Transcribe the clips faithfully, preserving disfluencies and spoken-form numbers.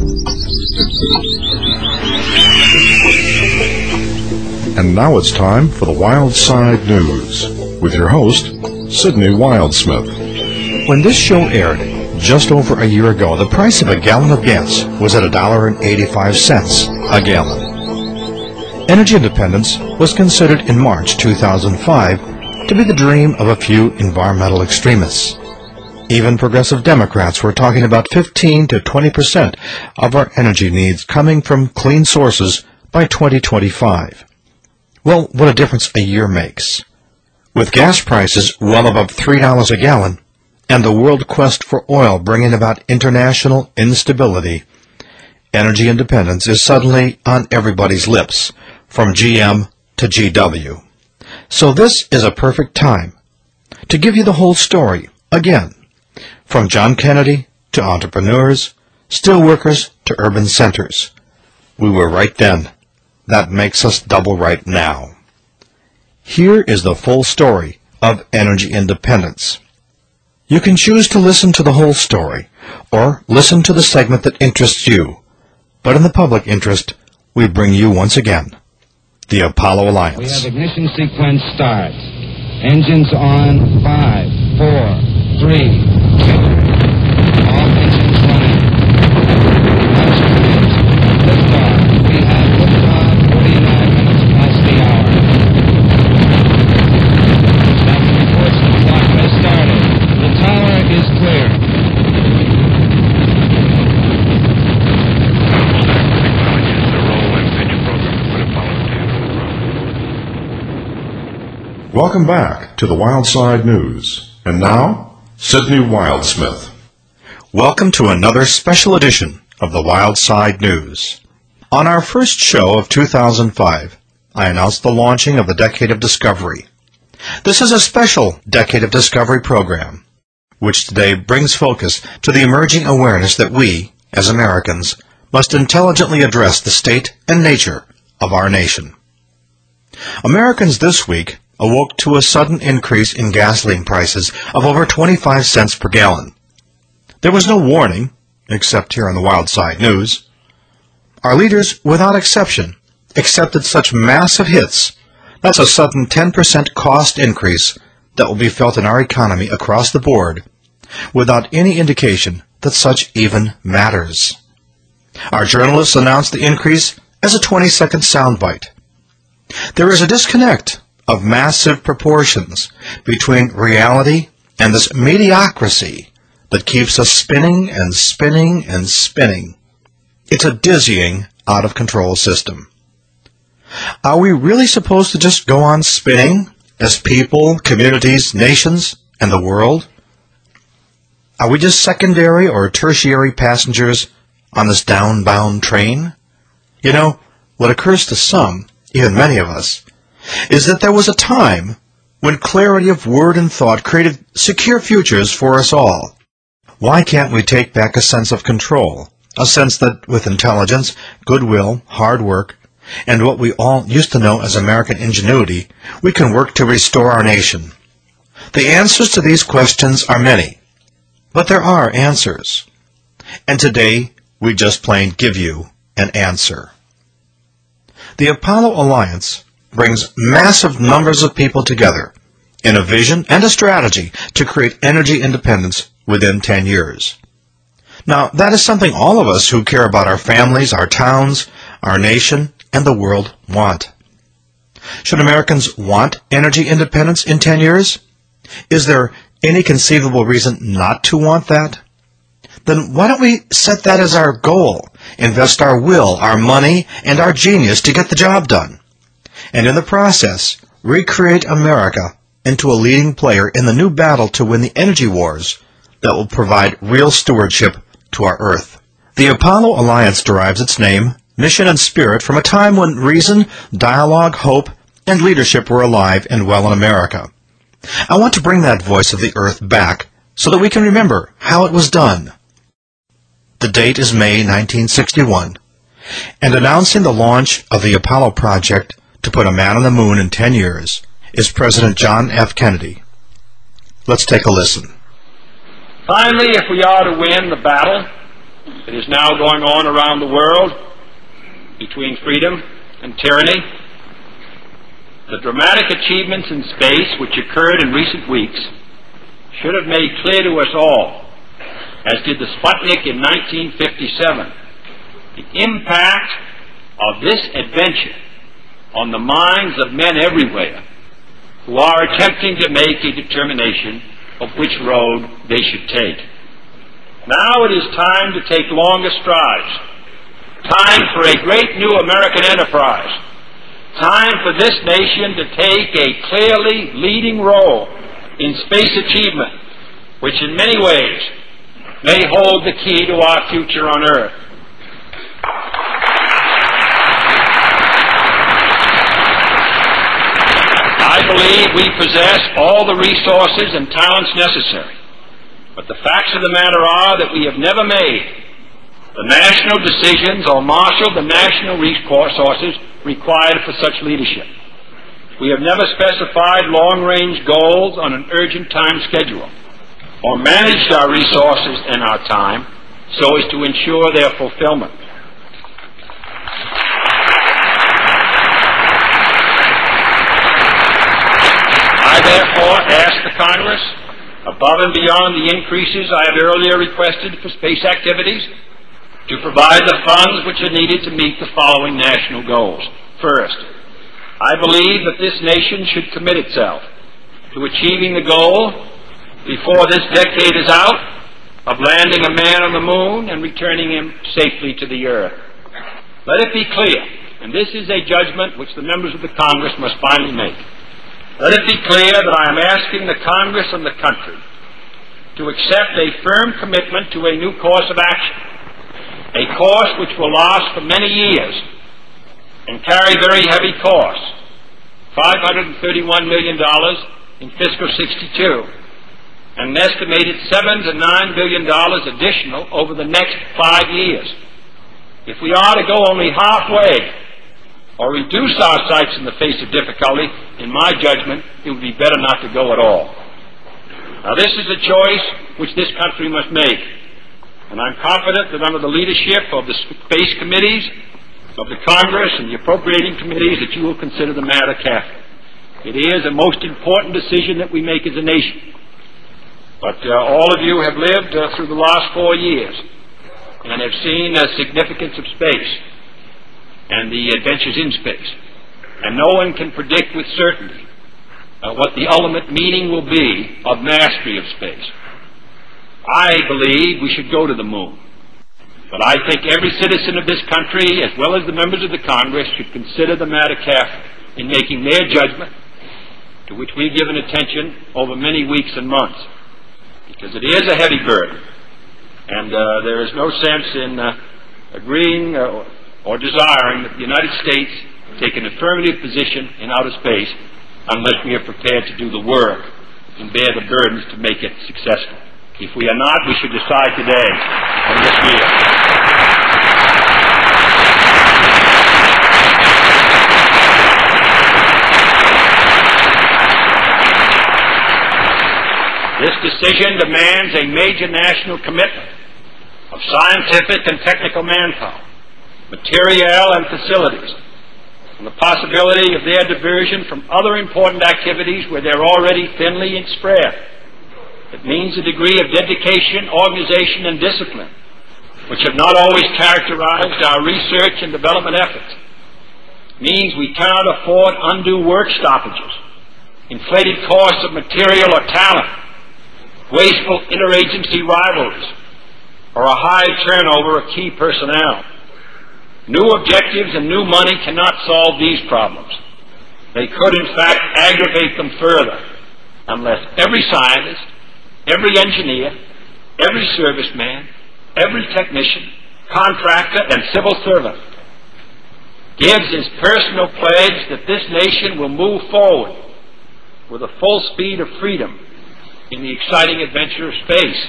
And now it's time for the Wild Side News with your host, Sidney Wildsmith. When this show aired just over a year ago, the price of a gallon of gas was at one dollar and eighty-five cents a gallon. Energy independence was considered in March two thousand five to be the dream of a few environmental extremists. Even progressive Democrats were talking about fifteen to twenty percent of our energy needs coming from clean sources by twenty twenty-five. Well, what a difference a year makes. With gas prices well above three dollars a gallon and the world quest for oil bringing about international instability, energy independence is suddenly on everybody's lips, from G M to G W. So this is a perfect time to give you the whole story again. From John Kennedy to entrepreneurs, steelworkers to urban centers. We were right then. That makes us double right now. Here is the full story of energy independence. You can choose to listen to the whole story, or listen to the segment that interests you. But in the public interest, we bring you once again the Apollo Alliance. We have ignition sequence start. Engines on. Five, four, three, two. All engines running. Liftoff. We have liftoff. forty-nine minutes past the hour. Captain reports the clock has started. The tower is clear. Welcome back to the Wild Side News. And now, Sidney Wildsmith. Welcome to another special edition of the Wild Side News. On our first show of two thousand five, I announced the launching of the Decade of Discovery. This is a special Decade of Discovery program, which today brings focus to the emerging awareness that we, as Americans, must intelligently address the state and nature of our nation. Americans this week awoke to a sudden increase in gasoline prices of over twenty-five cents per gallon. There was no warning, except here on the Wild Side News. Our leaders, without exception, accepted such massive hits. That's a sudden ten percent cost increase that will be felt in our economy across the board, without any indication that such even matters. Our journalists announced the increase as a twenty-second soundbite. There is a disconnect of massive proportions between reality and this mediocrity that keeps us spinning and spinning and spinning. It's a dizzying, out-of-control system. Are we really supposed to just go on spinning as people, communities, nations, and the world? Are we just secondary or tertiary passengers on this downbound train? You know, what occurs to some, even many of us, is that there was a time when clarity of word and thought created secure futures for us all. Why can't we take back a sense of control, a sense that with intelligence, goodwill, hard work, and what we all used to know as American ingenuity, we can work to restore our nation? The answers to these questions are many, but there are answers. And today, we just plain give you an answer. The Apollo Alliance brings massive numbers of people together in a vision and a strategy to create energy independence within ten years. Now, that is something all of us who care about our families, our towns, our nation, and the world want. Should Americans want energy independence in ten years? Is there any conceivable reason not to want that? Then why don't we set that as our goal, invest our will, our money, and our genius to get the job done, and in the process, recreate America into a leading player in the new battle to win the energy wars that will provide real stewardship to our Earth. The Apollo Alliance derives its name, mission, and spirit from a time when reason, dialogue, hope, and leadership were alive and well in America. I want to bring that voice of the Earth back so that we can remember how it was done. The date is May nineteen sixty-one, and announcing the launch of the Apollo project to put a man on the moon in ten years is President John F. Kennedy. Let's take a listen. Finally, if we are to win the battle that is now going on around the world between freedom and tyranny, the dramatic achievements in space which occurred in recent weeks should have made clear to us all, as did the Sputnik in nineteen fifty-seven, the impact of this adventure on the minds of men everywhere who are attempting to make a determination of which road they should take. Now it is time to take longer strides, time for a great new American enterprise, time for this nation to take a clearly leading role in space achievement, which in many ways may hold the key to our future on Earth. I believe we possess all the resources and talents necessary, but the facts of the matter are that we have never made the national decisions or marshaled the national resources required for such leadership. We have never specified long-range goals on an urgent time schedule, or managed our resources and our time so as to ensure their fulfillment. I therefore ask the Congress, above and beyond the increases I have earlier requested for space activities, to provide the funds which are needed to meet the following national goals. First, I believe that this nation should commit itself to achieving the goal, before this decade is out, of landing a man on the moon and returning him safely to the Earth. Let it be clear, and this is a judgment which the members of the Congress must finally make, let it be clear that I am asking the Congress and the country to accept a firm commitment to a new course of action, a course which will last for many years and carry very heavy costs, five hundred thirty-one million dollars in fiscal sixty-two, and an estimated seven to nine billion dollars additional over the next five years. If we are to go only halfway or reduce our sights in the face of difficulty, in my judgment, it would be better not to go at all. Now, this is a choice which this country must make, and I'm confident that under the leadership of the space committees of the Congress and the appropriating committees that you will consider the matter carefully. It is a most important decision that we make as a nation. But uh, all of you have lived uh, through the last four years and have seen the significance of space and the adventures in space. And no one can predict with certainty uh, what the ultimate meaning will be of mastery of space. I believe we should go to the moon. But I think every citizen of this country, as well as the members of the Congress, should consider the matter carefully in making their judgment, to which we've given attention over many weeks and months, because it is a heavy burden, and uh, there is no sense in uh, agreeing uh, or desiring that the United States take an affirmative position in outer space unless we are prepared to do the work and bear the burdens to make it successful. If we are not, we should decide today on this year. This decision demands a major national commitment of scientific and technical manpower, materiel and facilities, and the possibility of their diversion from other important activities where they're already thinly spread. It means a degree of dedication, organization, and discipline, which have not always characterized our research and development efforts. It means we cannot afford undue work stoppages, inflated costs of material or talent, wasteful interagency rivalries, or a high turnover of key personnel. New objectives and new money cannot solve these problems. They could, in fact, aggravate them further unless every scientist, every engineer, every serviceman, every technician, contractor, and civil servant gives his personal pledge that this nation will move forward with the full speed of freedom in the exciting adventure of space.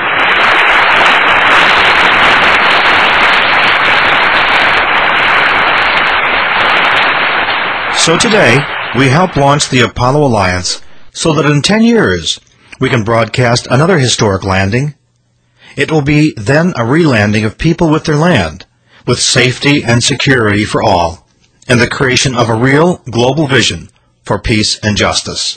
So today, we help launch the Apollo Alliance so that in ten years, we can broadcast another historic landing It will be then a relanding of people with their land, with safety and security for all, and the creation of a real global vision for peace and justice.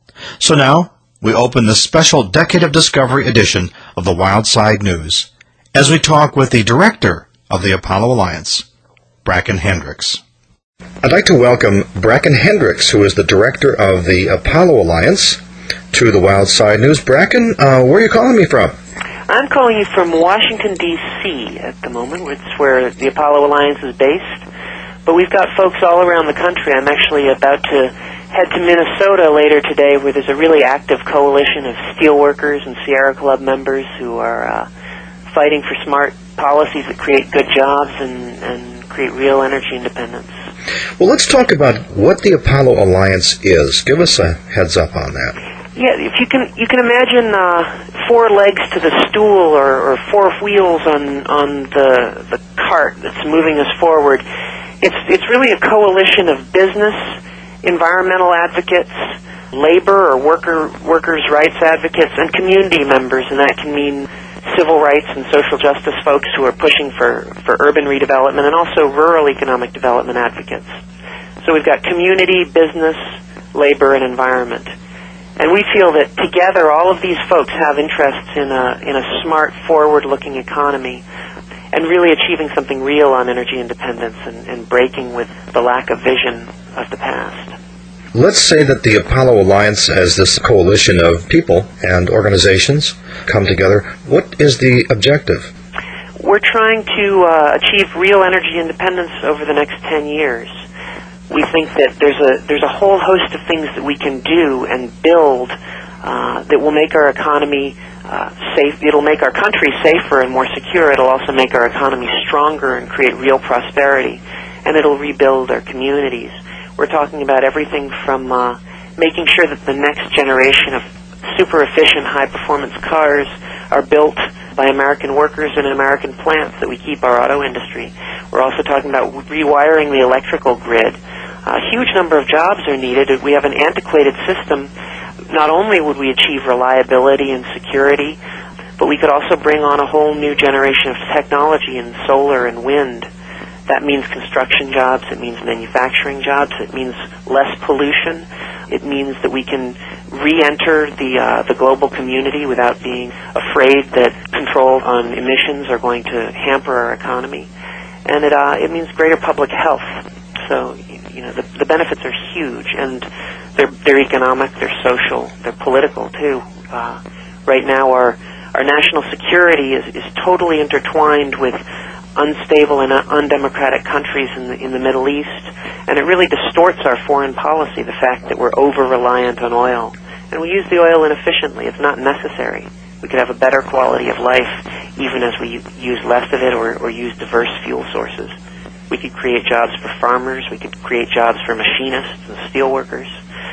So now, we open the special Decade of Discovery edition of the Wild Side News, as we talk with the director of the Apollo Alliance, Bracken Hendricks. I'd like to welcome Bracken Hendricks, who is the director of the Apollo Alliance, to the Wild Side News. Bracken, uh, where are you calling me from? I'm calling you from Washington, D C at the moment. It's where the Apollo Alliance is based. But we've got folks all around the country. I'm actually about to head to Minnesota later today, where there's a really active coalition of steelworkers and Sierra Club members who are uh, fighting for smart policies that create good jobs and, and create real energy independence. Well, let's talk about what the Apollo Alliance is. Give us a heads up on that. Yeah, if you can, you can imagine uh, four legs to the stool, or, or four wheels on on the the cart that's moving us forward. It's it's really a coalition of business, environmental advocates, labor or worker workers' rights advocates, and community members, and that can mean civil rights and social justice folks who are pushing for, for urban redevelopment, and also rural economic development advocates. So we've got community, business, labor, and environment. And we feel that together all of these folks have interests in a in a smart, forward-looking economy and really achieving something real on energy independence and, and breaking with the lack of vision of the past. Let's say that the Apollo Alliance, as this coalition of people and organizations come together, what is the objective? We're trying to uh, achieve real energy independence over the next ten years. We think that there's a there's a whole host of things that we can do and build uh, that will make our economy uh, safe. It'll make our country safer and more secure. It'll also make our economy stronger and create real prosperity. And it'll rebuild our communities. We're talking about everything from uh, making sure that the next generation of super efficient, high-performance cars are built by American workers in American plants, that we keep our auto industry. We're also talking about rewiring the electrical grid. A huge number of jobs are needed. We have an antiquated system. Not only would we achieve reliability and security, but we could also bring on a whole new generation of technology in solar and wind. That means construction jobs, it means manufacturing jobs, it means less pollution, it means that we can re-enter the uh, the global community without being afraid that control on emissions are going to hamper our economy. And it uh, it means greater public health. So, you know, the, the benefits are huge, and they're they're economic, they're social, they're political too. Uh, right now, our our national security is is totally intertwined with unstable and undemocratic countries in the in the Middle East, and it really distorts our foreign policy, the fact that we're over-reliant on oil. And we use the oil inefficiently. It's not necessary. We could have a better quality of life even as we use less of it or, or use diverse fuel sources. We could create jobs for farmers, we could create jobs for machinists and steel workers,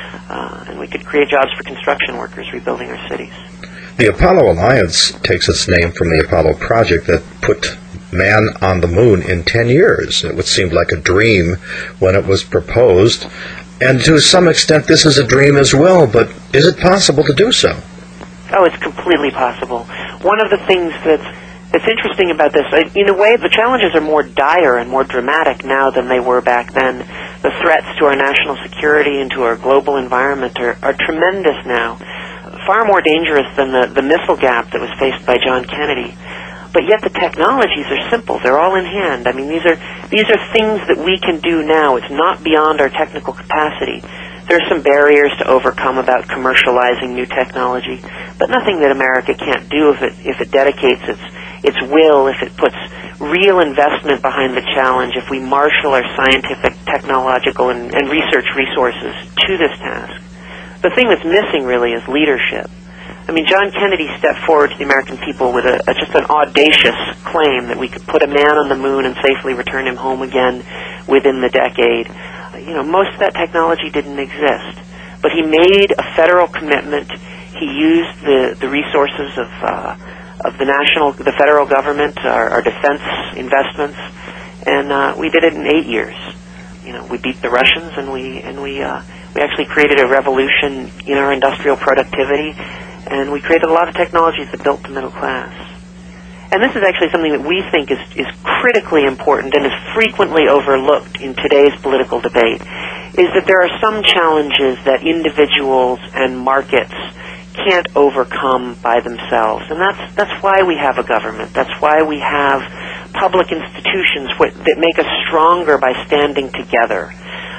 uh, and we could create jobs for construction workers rebuilding our cities. The Apollo Alliance takes its name from the Apollo project that put man on the moon in ten years. It would seem like a dream when it was proposed, and to some extent this is a dream as well, but is it possible to do so? Oh, it's completely possible. One of the things that's that's interesting about this, in a way, the challenges are more dire and more dramatic now than they were back then. The threats to our national security and to our global environment are, are tremendous now, far more dangerous than the, the missile gap that was faced by John Kennedy. But yet the technologies are simple. They're all in hand. I mean, these are these are things that we can do now. It's not beyond our technical capacity. There are some barriers to overcome about commercializing new technology, but nothing that America can't do if it if it dedicates its its will, if it puts real investment behind the challenge, if we marshal our scientific, technological, and, and research resources to this task. The thing that's missing really is leadership. I mean, John Kennedy stepped forward to the American people with a, a just an audacious claim that we could put a man on the moon and safely return him home again within the decade. You know, most of that technology didn't exist. But he made a federal commitment. He used the, the resources of uh, of the national, the federal government, our, our defense investments, and uh, we did it in eight years. You know, we beat the Russians, and we and we uh, we actually created a revolution in our industrial productivity. And we created a lot of technologies that built the middle class. and this is actually something that we think is, is critically important and is frequently overlooked in today's political debate, is that there are some challenges that individuals and markets can't overcome by themselves. And that's that's why we have a government. That's why we have public institutions wh- that make us stronger by standing together.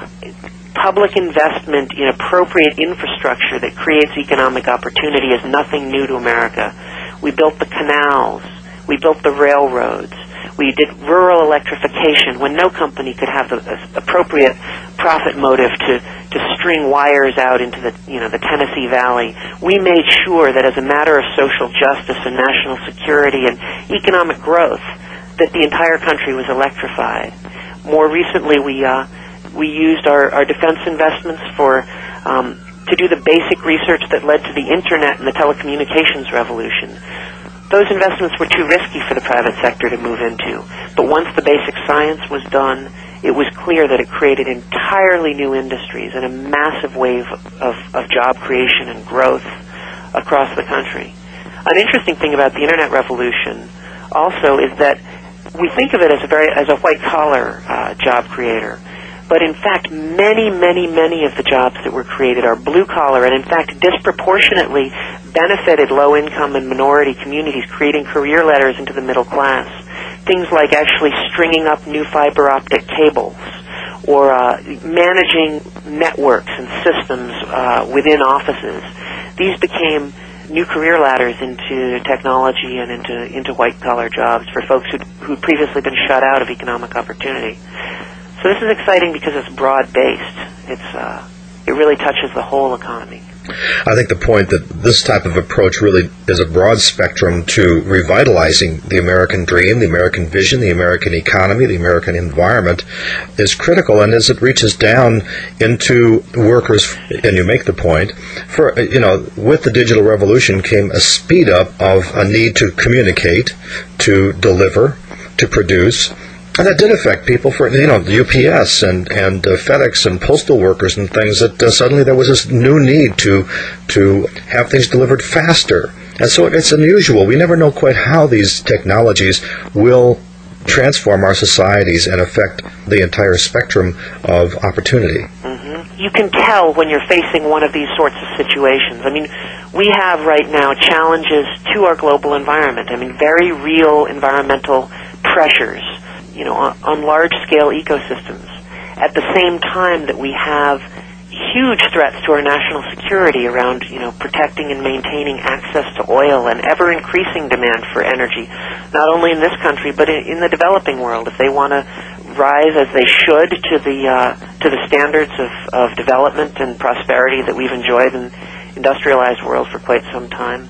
Public investment in appropriate infrastructure that creates economic opportunity is nothing new to America. We built the canals. We built the railroads. We did rural electrification when no company could have the uh, appropriate profit motive to, to string wires out into the, you know, the Tennessee Valley. We made sure that as a matter of social justice and national security and economic growth, that the entire country was electrified. More recently, we uh, we used our, our defense investments for um, to do the basic research that led to the Internet and the telecommunications revolution. Those investments were too risky for the private sector to move into. But once the basic science was done, it was clear that it created entirely new industries and a massive wave of, of job creation and growth across the country. An interesting thing about the Internet revolution also is that we think of it as a very as a white-collar uh, job creator. But in fact, many, many, many of the jobs that were created are blue-collar and in fact disproportionately benefited low-income and minority communities, creating career ladders into the middle class. Things like actually stringing up new fiber optic cables or uh, managing networks and systems uh, within offices. These became new career ladders into technology and into, into white-collar jobs for folks who'd, who'd previously been shut out of economic opportunity. So this is exciting because it's broad-based. It's uh, it really touches the whole economy. I think the point that this type of approach really is a broad spectrum to revitalizing the American dream, the American vision, the American economy, the American environment is critical. And as it reaches down into workers, and you make the point, for you know, with the digital revolution came a speed up of a need to communicate, to deliver, to produce. And that did affect people for, you know, the U P S and, and uh, FedEx and postal workers and things, that uh, suddenly there was this new need to to have things delivered faster. And so it's unusual. We never know quite how these technologies will transform our societies and affect the entire spectrum of opportunity. Mm-hmm. You can tell when you're facing one of these sorts of situations. I mean, we have right now challenges to our global environment. I mean, very real environmental pressures, you know, on, on large-scale ecosystems, at the same time that we have huge threats to our national security around, you know, protecting and maintaining access to oil and ever-increasing demand for energy, not only in this country but in, in the developing world, if they want to rise as they should to the uh, to the standards of, of development and prosperity that we've enjoyed in industrialized world for quite some time.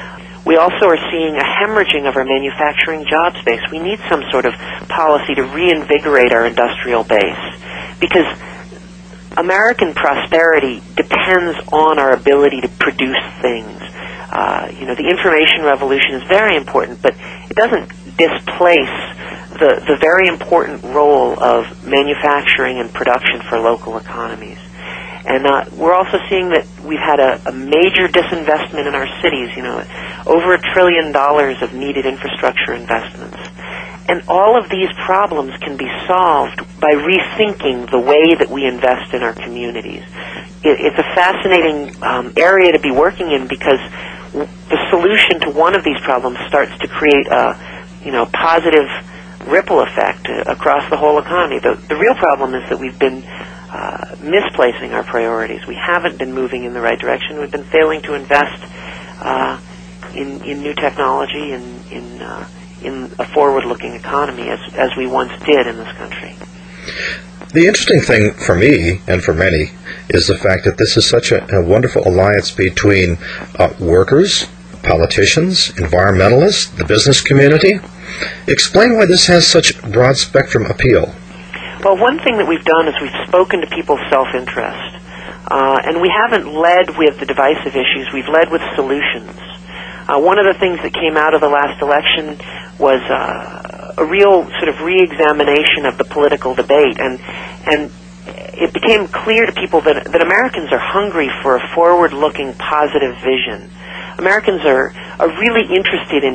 We also are seeing a hemorrhaging of our manufacturing job space. We need some sort of policy to reinvigorate our industrial base, because American prosperity depends on our ability to produce things. Uh, you know, the information revolution is very important, but it doesn't displace the, the very important role of manufacturing and production for local economies. And uh, we're also seeing that we've had a, a major disinvestment in our cities, you know, over a trillion dollars of needed infrastructure investments. And all of these problems can be solved by rethinking the way that we invest in our communities. It, it's a fascinating um, area to be working in, because the solution to one of these problems starts to create a, you know, positive ripple effect uh, across the whole economy. The, the real problem is that we've been uh, misplacing our priorities. We haven't been moving in the right direction. We've been failing to invest uh, in, in new technology and in uh, in a forward-looking economy as as we once did in this country. The interesting thing for me, and for many, is the fact that this is such a, a wonderful alliance between uh, workers, politicians, environmentalists, the business community. Explain why this has such broad spectrum appeal. Well, one thing that we've done is we've spoken to people's self-interest. Uh, and we haven't led with the divisive issues, we've led with solutions. Uh, one of the things that came out of the last election was uh, a real sort of re-examination of the political debate, and and it became clear to people that, that Americans are hungry for a forward-looking, positive vision. Americans are, are really interested in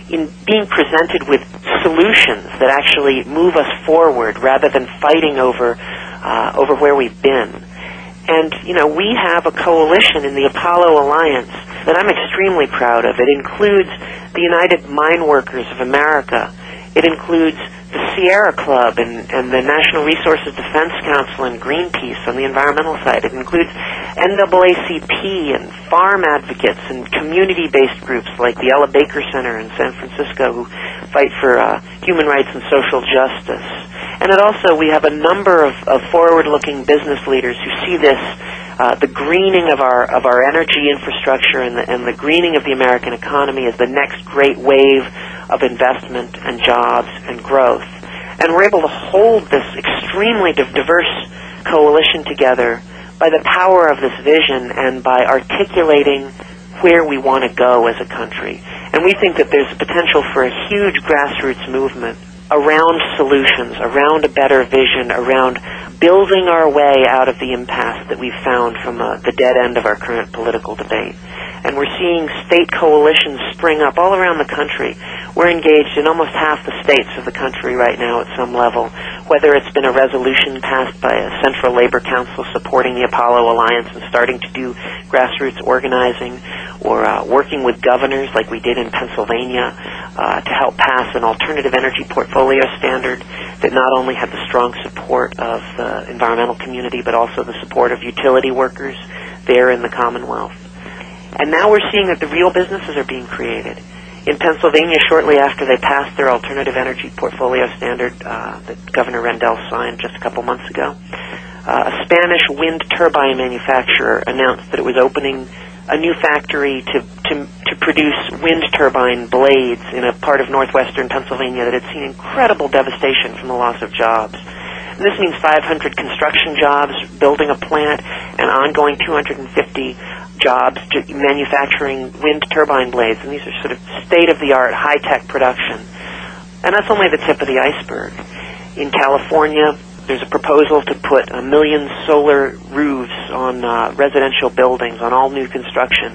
in being presented with solutions that actually move us forward rather than fighting over uh, over where we've been. And, you know, we have a coalition in the Apollo Alliance that I'm extremely proud of. It includes the United Mine Workers of America. It includes the Sierra Club and, and the National Resources Defense Council and Greenpeace on the environmental side. It includes N double A C P and farm advocates and community-based groups like the Ella Baker Center in San Francisco who fight for uh, human rights and social justice. And it also, we have a number of, of forward-looking business leaders who see this, uh, the greening of our of our energy infrastructure and the, and the greening of the American economy as the next great wave of investment and jobs and growth. And we're able to hold this extremely diverse coalition together by the power of this vision and by articulating where we want to go as a country. And we think that there's a potential for a huge grassroots movement around solutions, around a better vision, around building our way out of the impasse that we've found from uh, the dead end of our current political debate. And we're seeing state coalitions spring up all around the country. We're engaged in almost half the states of the country right now at some level, whether it's been a resolution passed by a Central Labor Council supporting the Apollo Alliance and starting to do grassroots organizing, or uh, working with governors like we did in Pennsylvania uh, to help pass an alternative energy portfolio standard that not only had the strong support of the environmental community but also the support of utility workers there in the Commonwealth. And now we're seeing that the real businesses are being created. In Pennsylvania, shortly after they passed their alternative energy portfolio standard uh, that Governor Rendell signed just a couple months ago, uh, a Spanish wind turbine manufacturer announced that it was opening a new factory to, to, to produce wind turbine blades in a part of northwestern Pennsylvania that had seen incredible devastation from the loss of jobs. And this means five hundred construction jobs, building a plant, and ongoing two hundred fifty jobs to manufacturing wind turbine blades. And these are sort of state-of-the-art, high-tech production. And that's only the tip of the iceberg. In California, there's a proposal to put a million solar roofs on uh, residential buildings, on all new construction.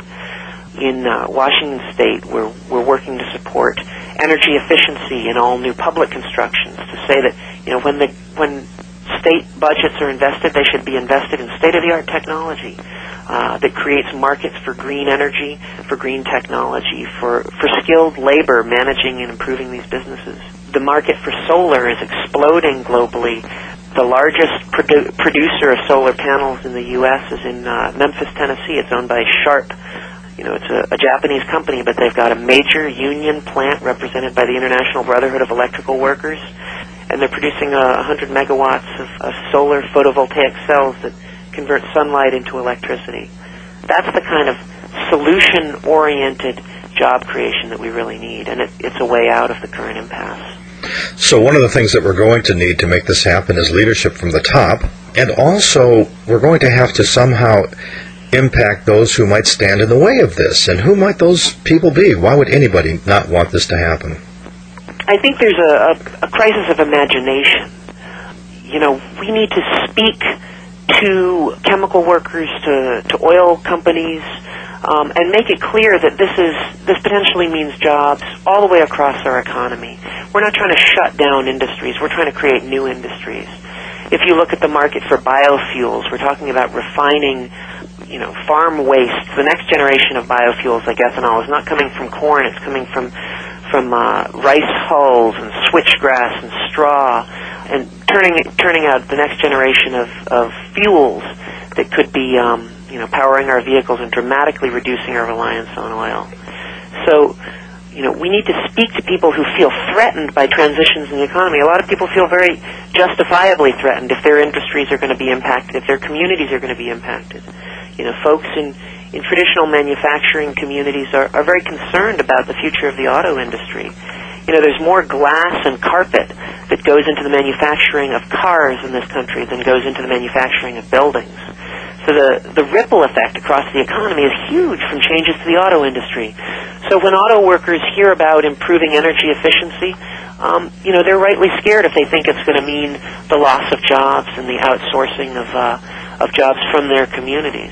In uh, Washington State, we're, we're working to support energy efficiency in all new public constructions, to say that, you know, when the when state budgets are invested, they should be invested in state-of-the-art technology uh, that creates markets for green energy, for green technology, for, for skilled labor managing and improving these businesses. The market for solar is exploding globally. The largest produ- producer of solar panels in the U S is in uh, Memphis, Tennessee. It's owned by Sharp. You know, it's a, a Japanese company, but they've got a major union plant represented by the International Brotherhood of Electrical Workers, and they're producing uh, one hundred megawatts of, of solar photovoltaic cells that convert sunlight into electricity. That's the kind of solution-oriented job creation that we really need, and it, it's a way out of the current impasse. So one of the things that we're going to need to make this happen is leadership from the top, and also we're going to have to somehow impact those who might stand in the way of this. And who might those people be? Why would anybody not want this to happen? I think there's a, a, a crisis of imagination. You know, we need to speak to chemical workers, to, to oil companies, um, and make it clear that this is this potentially means jobs all the way across our economy. We're not trying to shut down industries. We're trying to create new industries. If you look at the market for biofuels, we're talking about refining, you know, farm waste. The next generation of biofuels, like ethanol, is not coming from corn. It's coming from from uh, rice hulls and switchgrass and straw, and turning turning out the next generation of, of fuels that could be, um, you know, powering our vehicles and dramatically reducing our reliance on oil. So, you know, we need to speak to people who feel threatened by transitions in the economy. A lot of people feel very justifiably threatened if their industries are going to be impacted, if their communities are going to be impacted. You know, folks in, in traditional manufacturing communities are, are very concerned about the future of the auto industry. You know, there's more glass and carpet that goes into the manufacturing of cars in this country than goes into the manufacturing of buildings. So the, the ripple effect across the economy is huge from changes to the auto industry. So when auto workers hear about improving energy efficiency, um, you know, they're rightly scared if they think it's going to mean the loss of jobs and the outsourcing of uh, of jobs from their communities.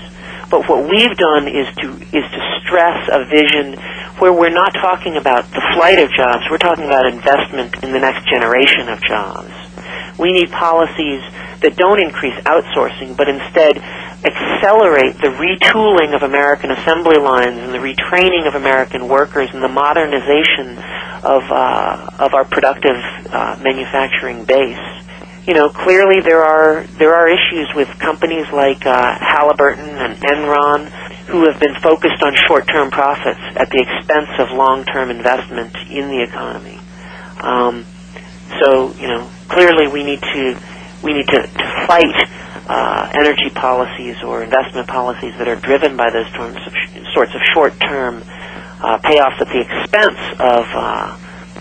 But what we've done is to is to stress a vision where we're not talking about the flight of jobs, we're talking about investment in the next generation of jobs. We need policies that don't increase outsourcing, but instead accelerate the retooling of American assembly lines and the retraining of American workers and the modernization of uh, of our productive uh, manufacturing base. You know, clearly there are there are issues with companies like uh, Halliburton and Enron who have been focused on short-term profits at the expense of long-term investment in the economy. Um, so, you know, clearly we need to we need to, to fight uh, energy policies or investment policies that are driven by those terms of sh- sorts of short-term uh, payoffs at the expense of uh,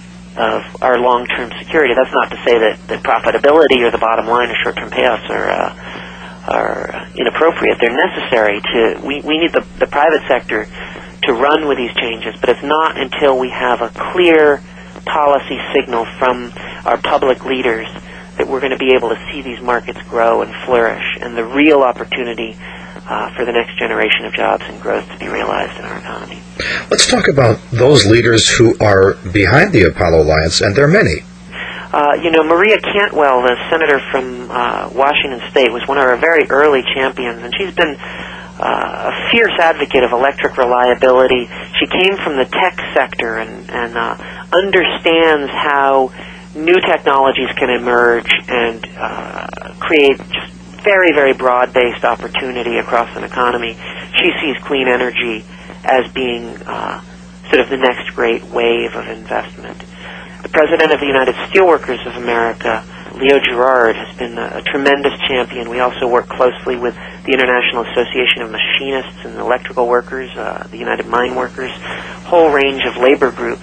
of our long-term security. That's not to say that, that profitability or the bottom line of short-term payoffs are uh, are inappropriate. They're necessary to. We, we need the, the private sector to run with these changes, but it's not until we have a clear policy signal from our public leaders that we're going to be able to see these markets grow and flourish, and the real opportunity uh, for the next generation of jobs and growth to be realized in our economy. Let's talk about those leaders who are behind the Apollo Alliance, and there are many. Uh, you know, Maria Cantwell, the senator from uh, Washington State, was one of our very early champions, and she's been uh, a fierce advocate of electric reliability. She came from the tech sector and, and uh, understands how new technologies can emerge and uh, create just very, very broad-based opportunity across an economy. She sees clean energy as being uh, sort of the next great wave of investment. The President of the United Steelworkers of America, Leo Gerard, has been a, a tremendous champion. We also work closely with the International Association of Machinists and Electrical Workers, uh, the United Mine Workers, whole range of labor groups.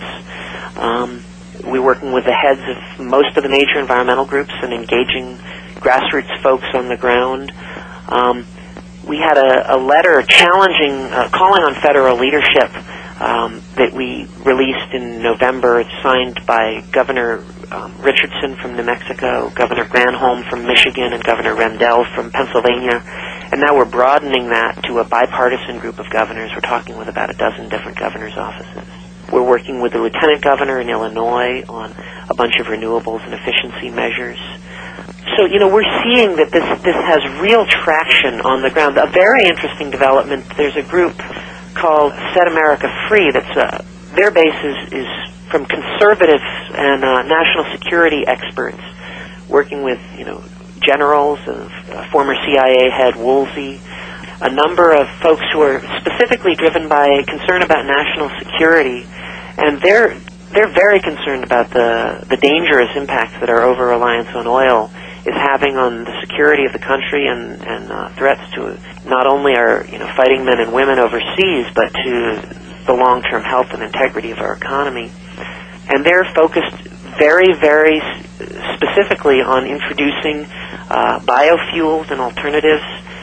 Um, we're working with the heads of most of the major environmental groups and engaging grassroots folks on the ground. Um, we had a, a letter challenging, uh, calling on federal leadership um, that we released in November. It's signed by Governor um, Richardson from New Mexico, Governor Granholm from Michigan, and Governor Rendell from Pennsylvania. And now we're broadening that to a bipartisan group of governors. We're talking with about a dozen different governors' offices. We're working with the lieutenant governor in Illinois on a bunch of renewables and efficiency measures. So, you know, we're seeing that this this has real traction on the ground. A very interesting development, there's a group called Set America Free that's, uh, their base is, is from conservatives and uh, national security experts working with, you know, generals, and uh, former C I A head Woolsey, a number of folks who are specifically driven by concern about national security, and they're they're very concerned about the, the dangerous impacts that our over-reliance on oil is having on the security of the country and, and uh, threats to not only our you know fighting men and women overseas, but to the long-term health and integrity of our economy. And they're focused very, very specifically on introducing uh, biofuels and alternatives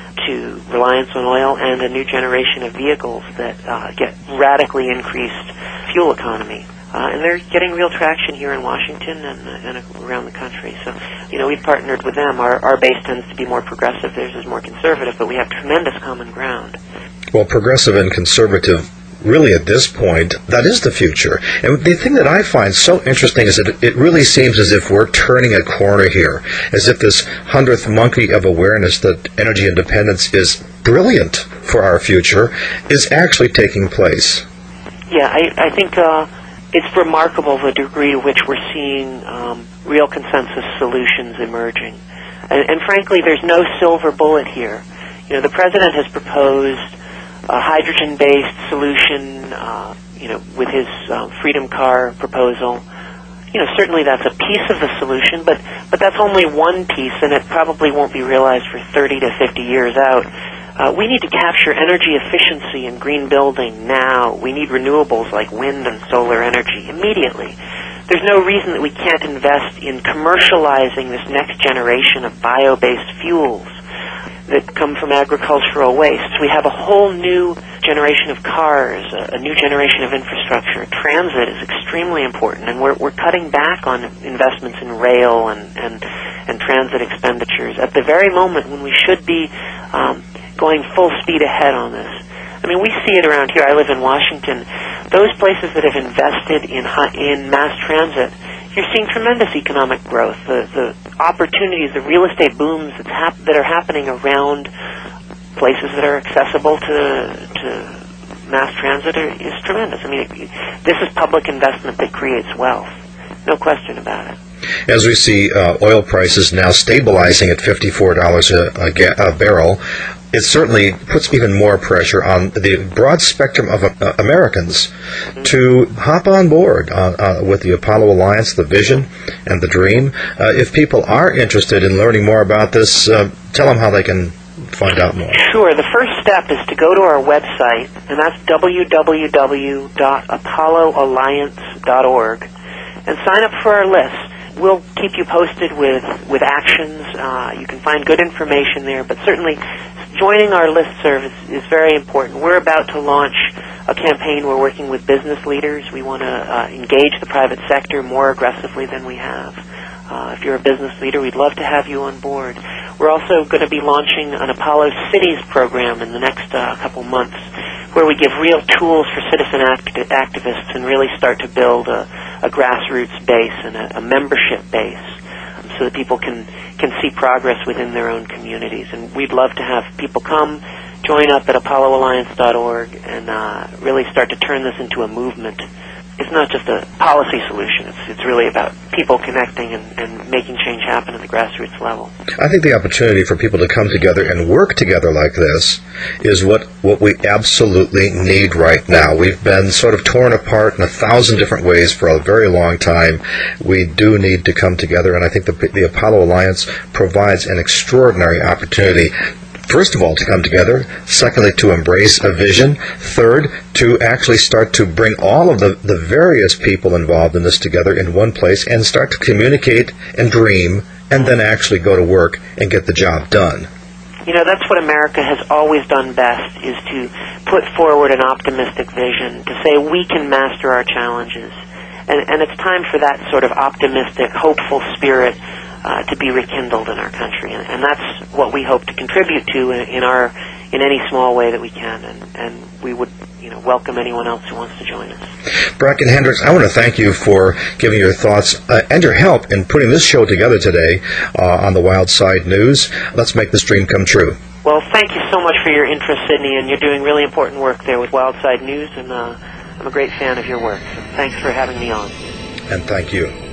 to reliance on oil and a new generation of vehicles that uh, get radically increased fuel economy. Uh, and they're getting real traction here in Washington and, uh, and around the country. So, you know, we've partnered with them. Our, our base tends to be more progressive. Theirs is more conservative, but we have tremendous common ground. Well, progressive and conservative, really at this point, that is the future. And the thing that I find so interesting is that it really seems as if we're turning a corner here, as if this hundredth monkey of awareness that energy independence is brilliant for our future is actually taking place. Yeah, I, I think uh, it's remarkable the degree to which we're seeing um, real consensus solutions emerging. And, and frankly, there's no silver bullet here. You know, the President has proposed a hydrogen-based solution, uh, you know, with his uh, Freedom Car proposal. You know, certainly that's a piece of the solution, but, but that's only one piece, and it probably won't be realized for thirty to fifty years out. Uh, we need to capture energy efficiency and green building now. We need renewables like wind and solar energy immediately. There's no reason that we can't invest in commercializing this next generation of bio-based fuels that come from agricultural waste. We have a whole new generation of cars, a, a new generation of infrastructure. Transit is extremely important, and we're, we're cutting back on investments in rail and, and, and transit expenditures at the very moment when we should be um, going full speed ahead on this. I mean, we see it around here. I live in Washington. Those places that have invested in in mass transit, you're seeing tremendous economic growth. The, the opportunities, the real estate booms that's hap- that are happening around places that are accessible to to mass transit are, is tremendous. I mean, it, this is public investment that creates wealth. No question about it. As we see uh, oil prices now stabilizing at fifty-four dollars a, a, ga- a barrel, it certainly puts even more pressure on the broad spectrum of uh, Americans mm-hmm. to hop on board uh, uh, with the Apollo Alliance, the vision, and the dream. Uh, if people are interested in learning more about this, uh, tell them how they can find out more. Sure. The first step is to go to our website, and that's w w w dot apollo alliance dot org, and sign up for our list. We'll keep you posted with, with actions. Uh, you can find good information there, but certainly joining our listserv is, is very important. We're about to launch a campaign. We're working with business leaders. We want to uh, engage the private sector more aggressively than we have. Uh, if you're a business leader, we'd love to have you on board. We're also going to be launching an Apollo Cities program in the next uh, couple months, where we give real tools for citizen act- activists and really start to build a, a grassroots base and a, a membership base um, so that people can, can see progress within their own communities. And we'd love to have people come, join up at apollo alliance dot org, and uh, really start to turn this into a movement. It's not just a policy solution. It's, it's really about people connecting and, and making change happen at the grassroots level. I think the opportunity for people to come together and work together like this is what, what we absolutely need right now. We've been sort of torn apart in a thousand different ways for a very long time. We do need to come together, and I think the, the Apollo Alliance provides an extraordinary opportunity. First of all, to come together. Secondly, to embrace a vision. Third, to actually start to bring all of the, the various people involved in this together in one place and start to communicate and dream and then actually go to work and get the job done. You know, that's what America has always done best, is to put forward an optimistic vision, to say we can master our challenges. And, and it's time for that sort of optimistic, hopeful spirit Uh, to be rekindled in our country, and, and that's what we hope to contribute to in, in our in any small way that we can, and, and we would you know welcome anyone else who wants to join us. Bracken Hendricks, I want to thank you for giving your thoughts uh, and your help in putting this show together today uh, on the Wild Side News. Let's make this dream come true. Well, thank you so much for your interest, Sidney, and you're doing really important work there with Wild Side News, and uh, I'm a great fan of your work. So thanks for having me on. And thank you.